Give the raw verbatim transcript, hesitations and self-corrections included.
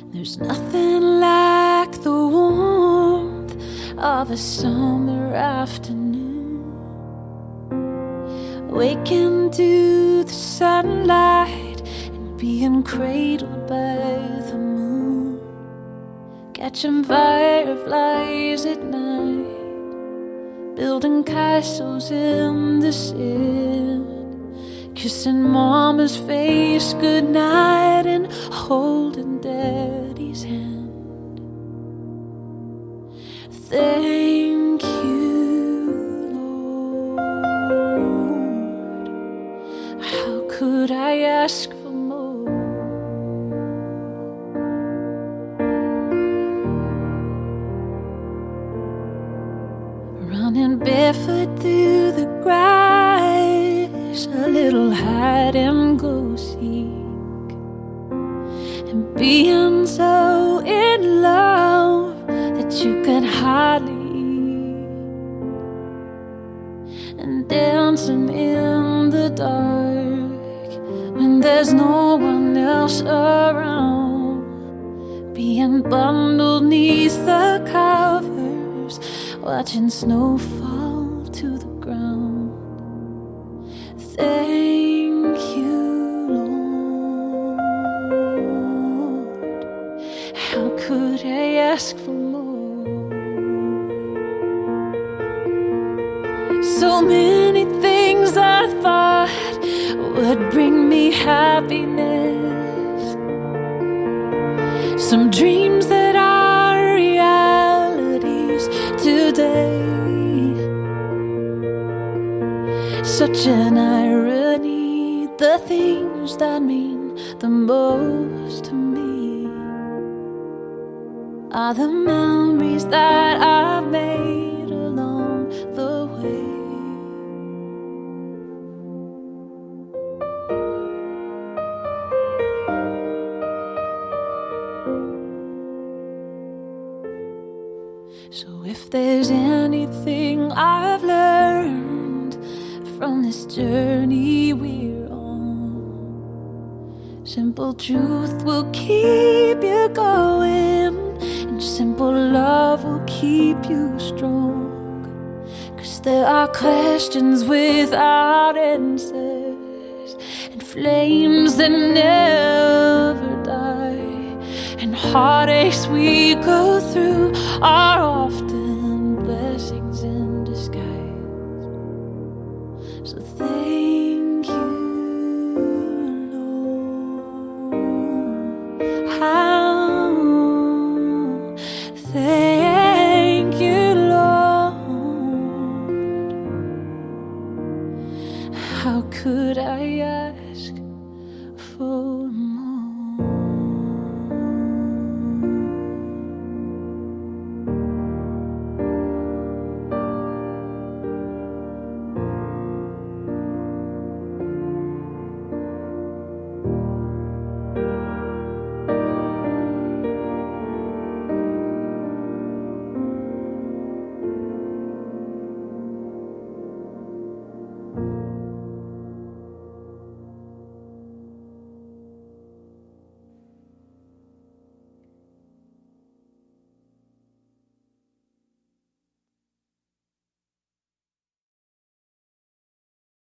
There's nothing like the warmth of a summer afternoon, waking to the sunlight and being cradled by the moon, catching fireflies at night, building castles in the sand, kissing mama's face goodnight and holding daddy's hand. Thank you, Lord. How could I ask for more? Running barefoot through the grass, a little hide and go seek, and being so in love that you can hardly eat, and dancing in the dark when there's no one else around, being bundled neath the covers, watching snow fall to the ground. Thank you, Lord. How could I ask for more? So many things I thought would bring me happiness, some dreams that are realities today. Such an irony, the things that mean the most to me are the memories that I've made along the way. So if there's anything I've learned from this journey we're on, simple truth will keep you going, and simple love will keep you strong. 'Cause there are questions without answers, and flames that never die, and heartaches we go through are often blessings in disguise. So thank you, Lord. How, thank you, Lord. How could I ask for more?